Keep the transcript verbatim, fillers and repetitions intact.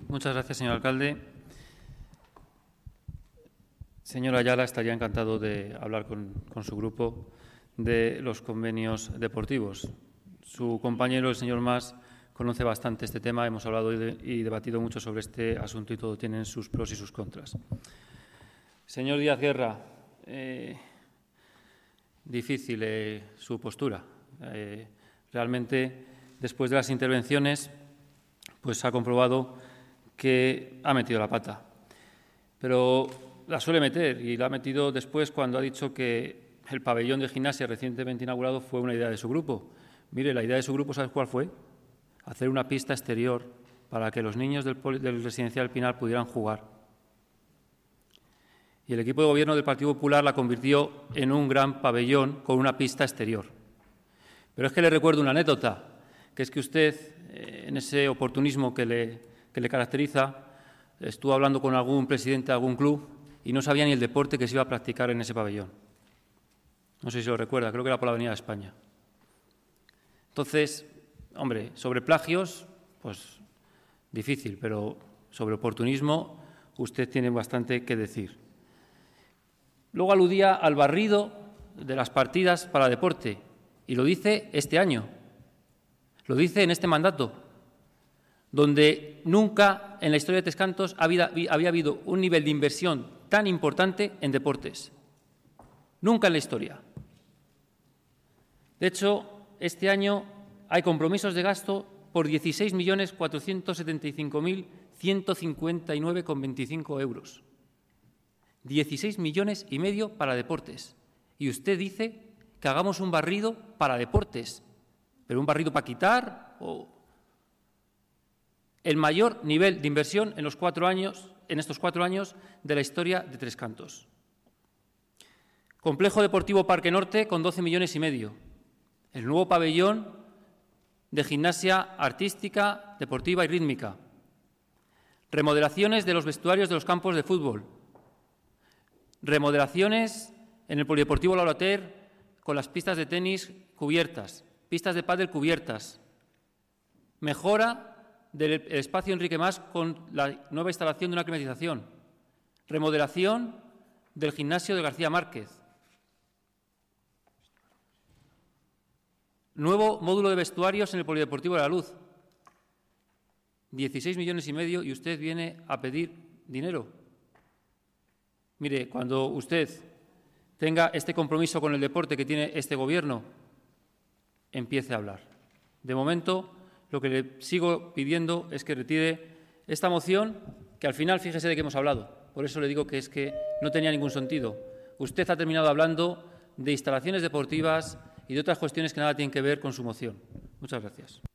Muchas gracias, señor alcalde. Señor Ayala, estaría encantado de hablar con, con su grupo de los convenios deportivos. Su compañero, el señor Mas, conoce bastante este tema. Hemos hablado y, de, y debatido mucho sobre este asunto y todo tiene sus pros y sus contras. Señor Díaz Guerra, eh, difícil eh, su postura. Eh, realmente, después de las intervenciones, pues ha comprobado que ha metido la pata. Pero la suele meter y la ha metido después cuando ha dicho que el pabellón de gimnasia recientemente inaugurado fue una idea de su grupo. Mire, la idea de su grupo, ¿sabes cuál fue? Hacer una pista exterior para que los niños del, del Residencial Pinar pudieran jugar. Y el equipo de gobierno del Partido Popular la convirtió en un gran pabellón con una pista exterior. Pero es que le recuerdo una anécdota, que es que usted, eh, en ese oportunismo que le, que le caracteriza, estuvo hablando con algún presidente de algún club y no sabía ni el deporte que se iba a practicar en ese pabellón. No sé si lo recuerda, creo que era por la Avenida de España. Entonces, hombre, sobre plagios, pues difícil, pero sobre oportunismo usted tiene bastante que decir. Luego aludía al barrido de las partidas para deporte y lo dice este año, lo dice en este mandato, donde nunca en la historia de Tres Cantos había, había habido un nivel de inversión tan importante en deportes. Nunca en la historia. De hecho, este año hay compromisos de gasto por dieciséis millones cuatrocientos setenta y cinco mil ciento cincuenta y nueve coma veinticinco euros. dieciséis millones y medio para deportes. Y usted dice que hagamos un barrido para deportes. ¿Pero un barrido para quitar? O el mayor nivel de inversión en los cuatro años, en estos cuatro años de la historia de Tres Cantos. Complejo Deportivo Parque Norte con doce millones y medio. El nuevo pabellón de gimnasia artística, deportiva y rítmica. Remodelaciones de los vestuarios de los campos de fútbol. Remodelaciones en el Polideportivo La Olater con las pistas de tenis cubiertas, pistas de pádel cubiertas. Mejora del espacio Enrique Mas con la nueva instalación de una climatización. Remodelación del gimnasio de García Márquez. Nuevo módulo de vestuarios en el Polideportivo de la Luz. dieciséis millones y medio y usted viene a pedir dinero. Mire, cuando usted tenga este compromiso con el deporte que tiene este Gobierno, empiece a hablar. De momento, lo que le sigo pidiendo es que retire esta moción, que al final, fíjese de qué hemos hablado. Por eso le digo que es que no tenía ningún sentido. Usted ha terminado hablando de instalaciones deportivas y de otras cuestiones que nada tienen que ver con su moción. Muchas gracias.